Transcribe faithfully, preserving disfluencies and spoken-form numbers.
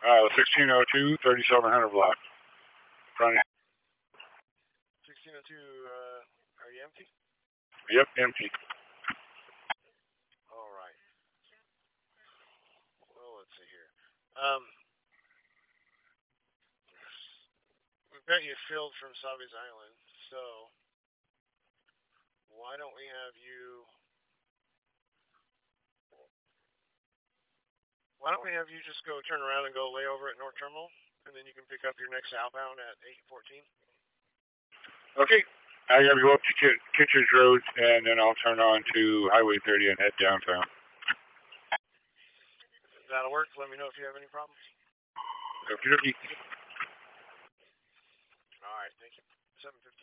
Uh, sixteen oh two, thirty-seven hundred block. Front. sixteen oh two, uh, are you empty? Yep, empty. All right. Well, let's see here. Um, we've got you filled from Savi's Island, so why don't we have you? Why don't we have you just go turn around and go lay over at North Terminal, and then you can pick up your next outbound at eight fourteen? Okay. I gotta go up to Kit- Kittredge Road, and then I'll turn on to Highway thirty and head downtown. That'll work. Let me know if you have any problems. Okie dokie. All right. Thank you. seven fifteen.